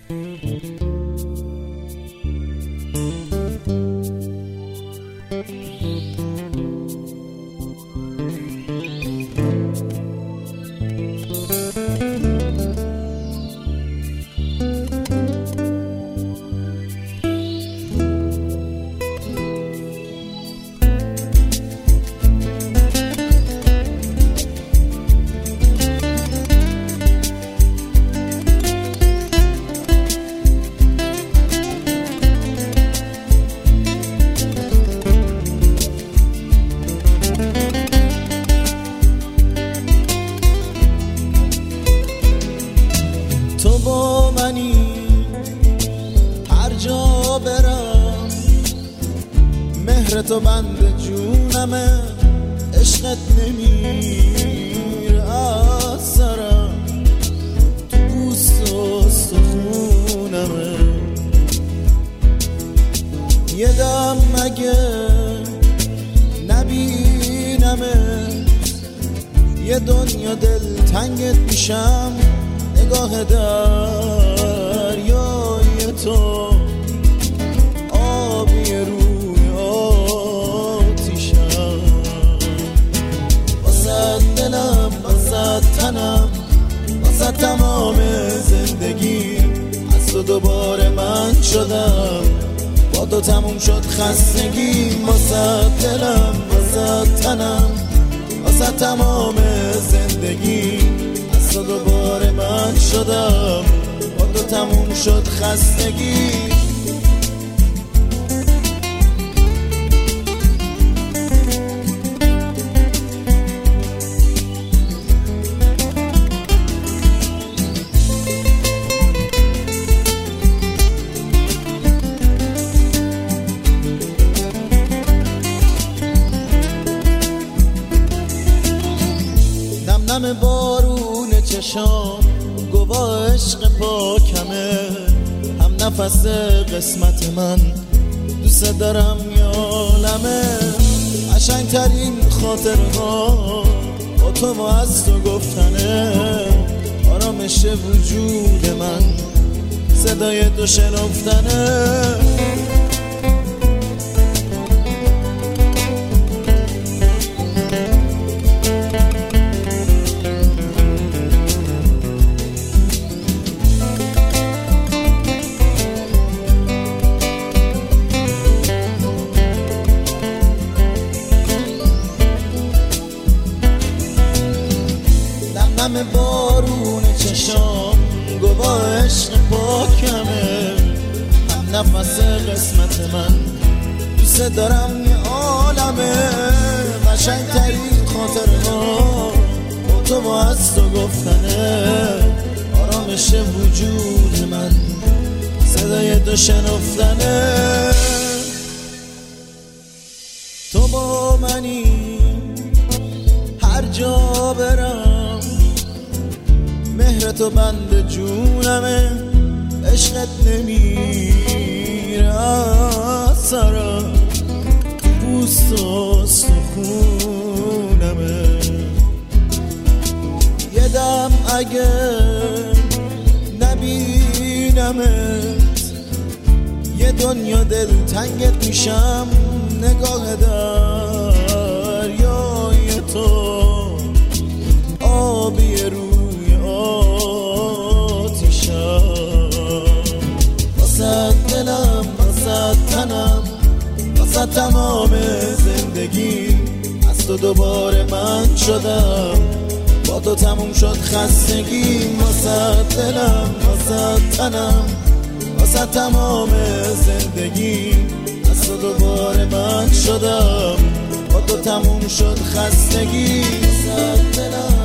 تو با منی هر جا برم، مهر تو بند جونمه، عشقت نمیره از سرم، تو پوست و استخونمه. یه دم مگه نبینمت، یه دنیا دلتنگت میشم، نگاه دریای تو آبی روی آتیشم. واسه دلم، واسه تنم، واسه تمام زندگی، از تو دوباره من شدم، با تو تموم شد خستگی. واسه دلم، واسه تنم، واسه تمام زندگی، تو دوباره من شدم، با تو تموم شد خستگی. نم بارون چشام گواه عشق پاکمه، هم نفس قسمت من، دوست دارم یالمه. قشنگترین خاطرها با تو و از تو گفتنه، آرامش وجود من، صدای تو شنفتنه. نم بارون چشام گواه عشق پاکمه، هم نفس قسمت من، دوست دارم یه عالمه. قشنگترین خاطرها با تو و از تو گفتنه، آرامش وجود من، صدای تو شنفتنه. تو با منی هر جا برم، مهر تو بند جونمه، عشقت نمیره از سرم، تو پوست و استخونمه. یه دم اگه نبینمت، یه دنیا دلتنگت میشم، نگاه دریای تو آبی روی آتیشم. واسه دلم، واسه تنم، واسه تمام زندگی، از تو دوباره من شدم، با تو تموم شد خستگی. واسه دلم، واسه تنم، واسه تمام زندگی، از تو دوباره من شدم، با تو تموم شد خستگی. واسه دلم